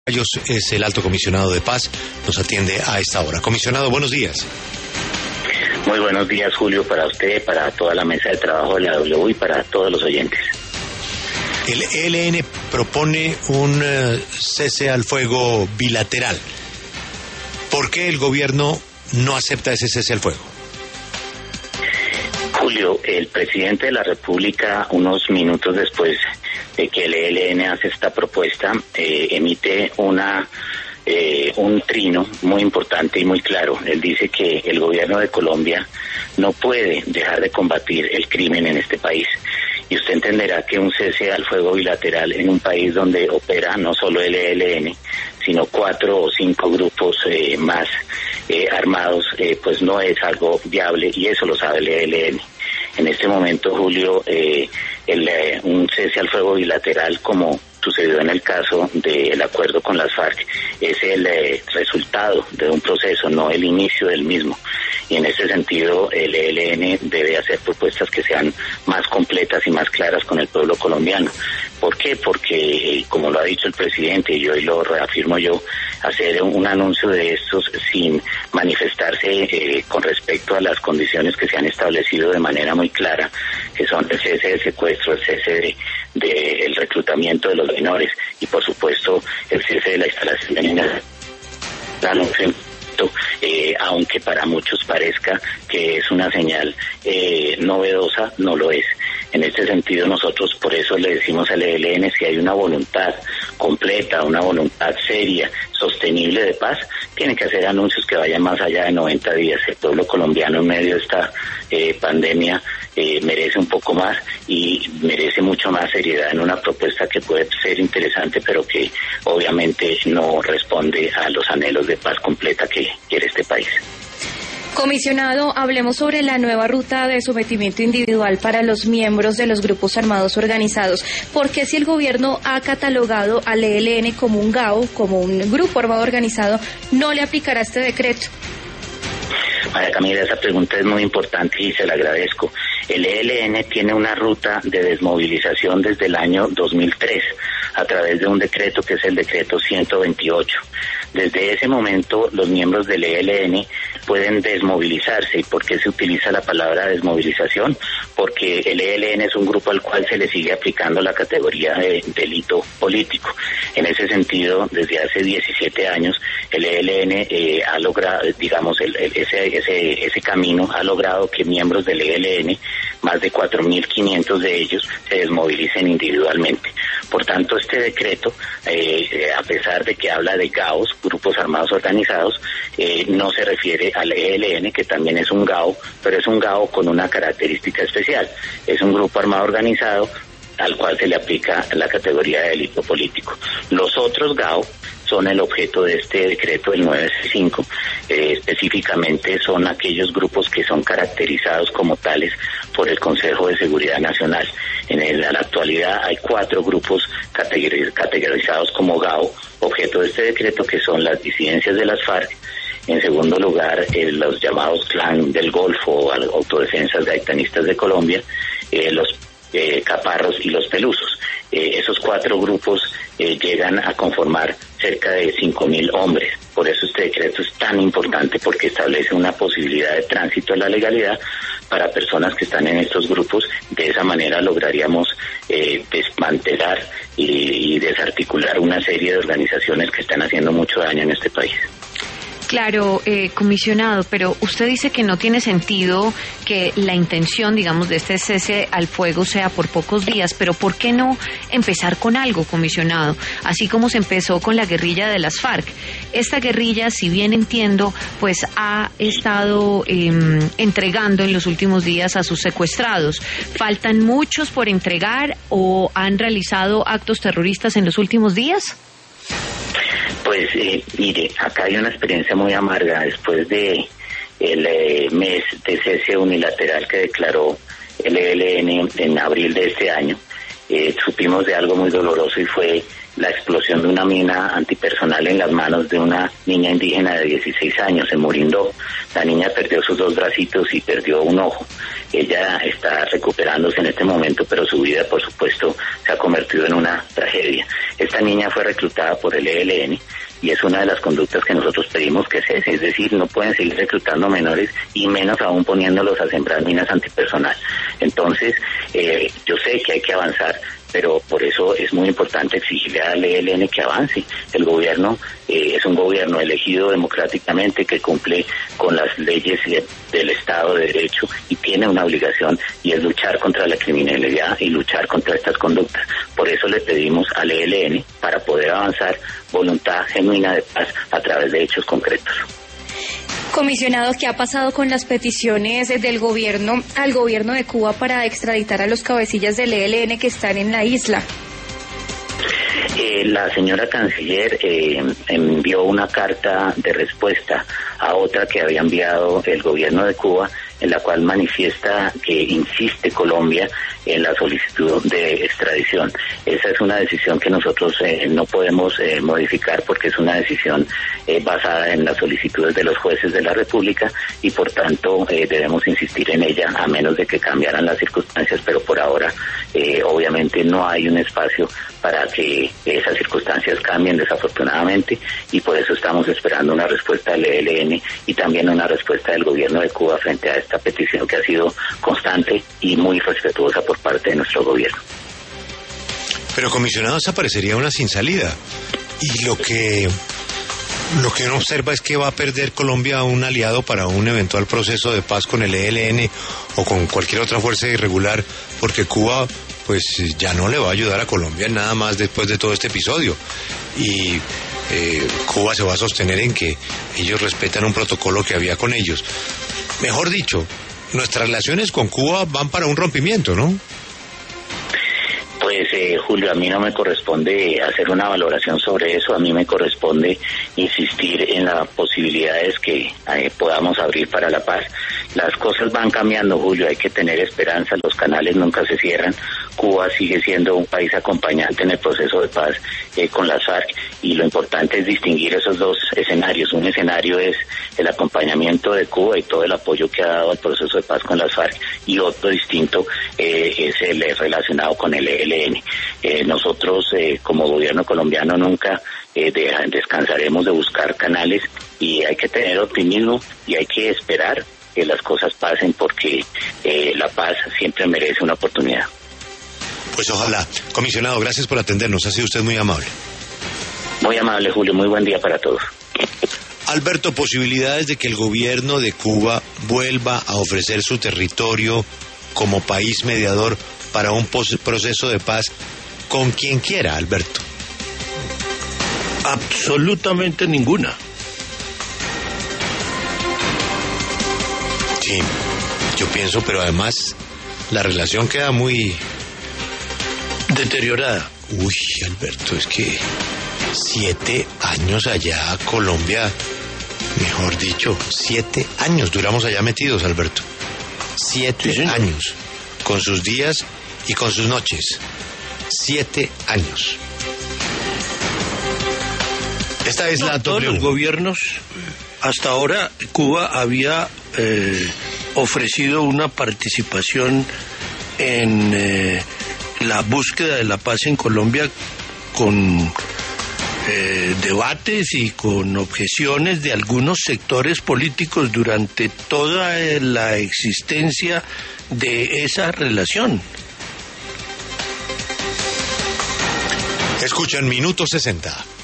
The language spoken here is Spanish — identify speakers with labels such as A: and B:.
A: Es el alto comisionado de paz, nos atiende a esta hora. Comisionado, buenos días.
B: Muy buenos días, Julio, para usted, para toda la mesa de trabajo de la W y para todos los oyentes.
A: El ELN propone un cese al fuego bilateral. ¿Por qué el gobierno no acepta ese cese al fuego?
B: Julio, el presidente de la República, unos minutos después de que el ELN hace esta propuesta, emite un trino muy importante y muy claro. Él dice que el gobierno de Colombia no puede dejar de combatir el crimen en este país. Y usted entenderá que un cese al fuego bilateral en un país donde opera no solo el ELN, sino 4 o 5 grupos más armados, pues no es algo viable, y eso lo sabe el ELN. En este momento, Julio, un cese al fuego bilateral, como sucedió en el caso del acuerdo con las FARC, es el resultado de un proceso, no el inicio del mismo. Y en ese sentido, el ELN debe hacer propuestas que sean más completas y más claras con el pueblo colombiano. ¿Por qué? Porque, como lo ha dicho el presidente, y hoy lo reafirmo yo, hacer un anuncio de estos sin manifestarse con respecto a las condiciones que se han establecido de manera muy clara, que son el cese de secuestro, el cese del reclutamiento de los menores y, por supuesto, el cese de la instalación de niñas. Aunque para muchos parezca que es una señal novedosa, no lo es. En este sentido, nosotros por eso le decimos al ELN, si hay una voluntad completa, una voluntad seria, sostenible de paz, tienen que hacer anuncios que vayan más allá de 90 días. El pueblo colombiano en medio de esta pandemia merece un poco más y merece mucho más seriedad en una propuesta que puede ser interesante, pero que obviamente no responde a los anhelos de paz completa que quiere este país.
C: Comisionado, hablemos sobre la nueva ruta de sometimiento individual para los miembros de los grupos armados organizados. ¿Por qué, si el gobierno ha catalogado al ELN como un GAO, como un grupo armado organizado, no le aplicará este decreto?
B: María Camila, esa pregunta es muy importante y se la agradezco. El ELN tiene una ruta de desmovilización desde el año 2003 a través de un decreto que es el decreto 128. Desde ese momento los miembros del ELN pueden desmovilizarse. ¿Y por qué se utiliza la palabra desmovilización? Porque el ELN es un grupo al cual se le sigue aplicando la categoría de delito político. En ese sentido, desde hace 17 años, el ELN ha logrado, digamos, ese camino ha logrado que miembros del ELN, más de 4.500 de ellos, se desmovilicen individualmente. Por tanto, este decreto, a pesar de que habla de GAOs, grupos armados organizados, no se refiere al ELN, que también es un GAO, pero es un GAO con una característica especial. Es un grupo armado organizado al cual se le aplica la categoría de delito político. Los otros GAO son el objeto de este decreto, el 965. Específicamente son aquellos grupos que son caracterizados como tales por el Consejo de Seguridad Nacional. En la actualidad hay 4 grupos categorizados como GAO, objeto de este decreto, que son las disidencias de las FARC. En segundo lugar, los llamados Clan del Golfo o Autodefensas Gaitanistas de Colombia, los Caparros y los Pelusos. Esos 4 grupos llegan a conformar cerca de 5.000 hombres. Por eso este decreto es tan importante, porque establece una posibilidad de tránsito de la legalidad para personas que están en estos grupos. De esa manera lograríamos desmantelar y desarticular una serie de organizaciones que están haciendo mucho daño en este país.
D: Claro, comisionado, pero usted dice que no tiene sentido que la intención, digamos, de este cese al fuego sea por pocos días, pero ¿por qué no empezar con algo, comisionado? Así como se empezó con la guerrilla de las FARC. Esta guerrilla, si bien entiendo, pues ha estado entregando en los últimos días a sus secuestrados. ¿Faltan muchos por entregar o han realizado actos terroristas en los últimos días?
B: Pues mire, acá hay una experiencia muy amarga después de el mes de cese unilateral que declaró el ELN en abril de este año. supimos de algo muy doloroso y fue la explosión de una mina antipersonal en las manos de una niña indígena de 16 años en Morindó. La niña perdió sus 2 bracitos y perdió un ojo. Ella está recuperándose en este momento, pero su vida, por supuesto, se ha convertido en una tragedia. Esta niña fue reclutada por el ELN y es una de las conductas que nosotros pedimos que cese, es decir, no pueden seguir reclutando menores y menos aún poniéndolos a sembrar minas antipersonal. Entonces, yo sé que hay que avanzar, pero por eso es muy importante exigirle al ELN que avance. El gobierno es un gobierno elegido democráticamente que cumple con las leyes del Estado de Derecho y tiene una obligación, y es luchar contra la criminalidad y luchar contra estas conductas. Por eso le pedimos al ELN, para poder avanzar, voluntad genuina de paz a través de hechos concretos.
C: Comisionado, ¿qué ha pasado con las peticiones del gobierno al gobierno de Cuba para extraditar a los cabecillas del ELN que están en la isla?
B: La señora canciller envió una carta de respuesta a otra que había enviado el gobierno de Cuba, en la cual manifiesta que insiste Colombia en la solicitud de extradición. Esa es una decisión que nosotros no podemos modificar, porque es una decisión basada en las solicitudes de los jueces de la República, y por tanto debemos insistir en ella a menos de que cambiaran las circunstancias, pero por ahora obviamente no hay un espacio para que esas circunstancias cambien, desafortunadamente, y por eso estamos esperando una respuesta del ELN y también una respuesta del gobierno de Cuba frente a esta petición que ha sido constante y muy respetuosa por parte de nuestro gobierno.
A: Pero, comisionado, esa parecería una sin salida, y lo que uno observa es que va a perder Colombia un aliado para un eventual proceso de paz con el ELN o con cualquier otra fuerza irregular, porque Cuba pues ya no le va a ayudar a Colombia en nada más después de todo este episodio, y Cuba se va a sostener en que ellos respetan un protocolo que había con ellos. Mejor dicho, nuestras relaciones con Cuba van para un rompimiento, ¿no?
B: Pues Julio, a mí no me corresponde hacer una valoración sobre eso, a mí me corresponde insistir en las posibilidades que podamos abrir para la paz. Las cosas van cambiando, Julio, hay que tener esperanza, los canales nunca se cierran. Cuba sigue siendo un país acompañante en el proceso de paz con las FARC, y lo importante es distinguir esos dos escenarios. Un escenario es el acompañamiento de Cuba y todo el apoyo que ha dado al proceso de paz con las FARC, y otro distinto es el relacionado con el ELN. Nosotros como gobierno colombiano nunca descansaremos de buscar canales, y hay que tener optimismo y hay que esperar que las cosas pasen, porque la paz siempre merece una oportunidad.
A: Pues ojalá. Comisionado, gracias por atendernos, ha sido usted muy amable.
B: Muy amable, Julio, muy buen día para todos.
A: Alberto, posibilidades de que el gobierno de Cuba vuelva a ofrecer su territorio como país mediador para un proceso de paz con quien quiera, Alberto.
E: Absolutamente ninguna.
A: Sí, yo pienso, pero además la relación queda muy
E: deteriorada.
A: Uy, Alberto, es que 7 años allá, Colombia, mejor dicho, 7 años duramos allá metidos, Alberto. 7
E: sí,
A: años, con sus días y con sus noches. 7 años. Esta es la
E: todos los gobiernos. Hasta ahora Cuba había ofrecido una participación en la búsqueda de la paz en Colombia con debates y con objeciones de algunos sectores políticos durante toda la existencia de esa relación.
A: Escuchan Minuto 60.